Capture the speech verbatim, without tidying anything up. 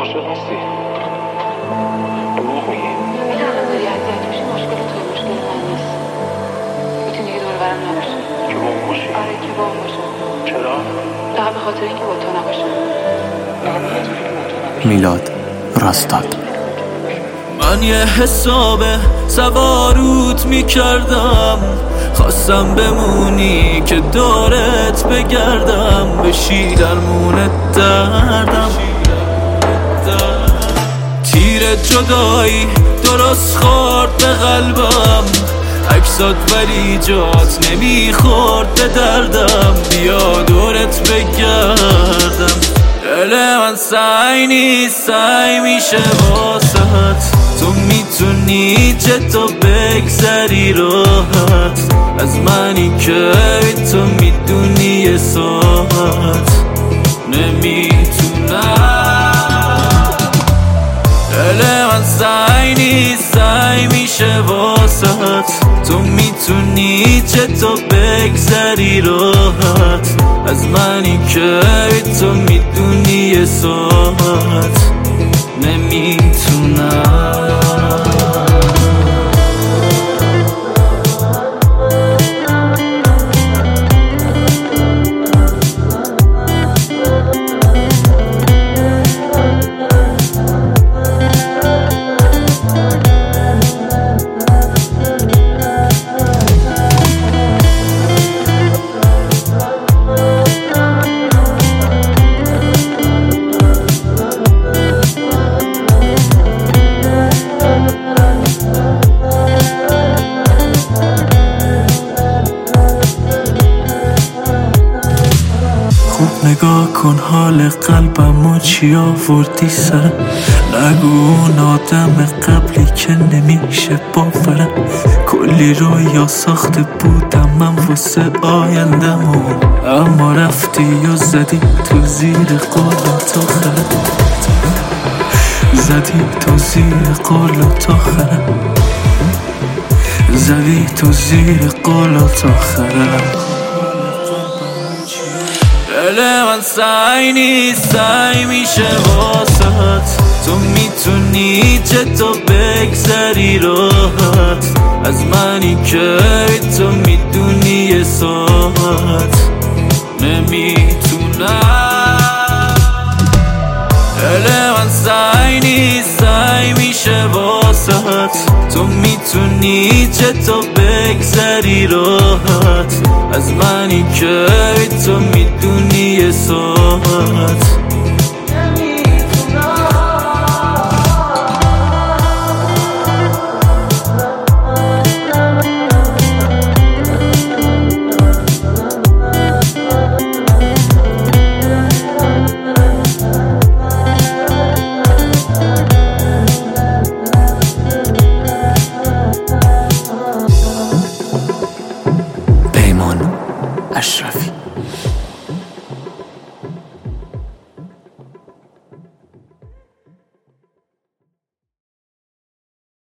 عاشق نیستی؟ دروغ میگی. میدونم داری اذیت میشی، مشکل تو مشکل من نیست. میتونی دیگه دور برم نباشی. که با اون باشی؟ آره که با اون باشم. چرا؟ فقط به خاطر اینکه با تو نباشم. فقط به خاطر اینکه با تو نباشم. میلاد راستاد. من یه حساب سواروت میکردم، خواستم بمونی که دورت بگردم، بشی درمونت دردم. تیر جدایی درست خورد به قلبم، عکسات ولی جات نمیخورد به دردم، بیا دورت بگردم. دل من سعی نیست، سعی میشه واسهت، تو میتونی چطور بگذری راحت از منی که تو میدونی یه ساعت نمیتونم. دل من سعی نیست، سعی میشه واسهت، تو میتونی چطور بگذری راحت از منی که تو میدونی یه ساعت نمیتونم. نگاه کن حال قلبم و چی آوردی سرم، نگو اون آدم قبلی که نمیشه باورم. کلی رویا ساخته بودم من واسه آیندم، اما رفتی و زدی تو زیر قولت آخرم، زدی تو زیر قولت آخرم، زدی تو زیر قولت آخرم. دل من سعی نیست، سعی میشه واسهت، تو میتونی چطور بگذری راحت از منی که تو میدونی یه ساعت نمیتونم. دل من سعی نیست، سعی میشه واسهت، تو میتونی چطور بگذری راحت از منی که تو میدونی یه ساعت اشرفی.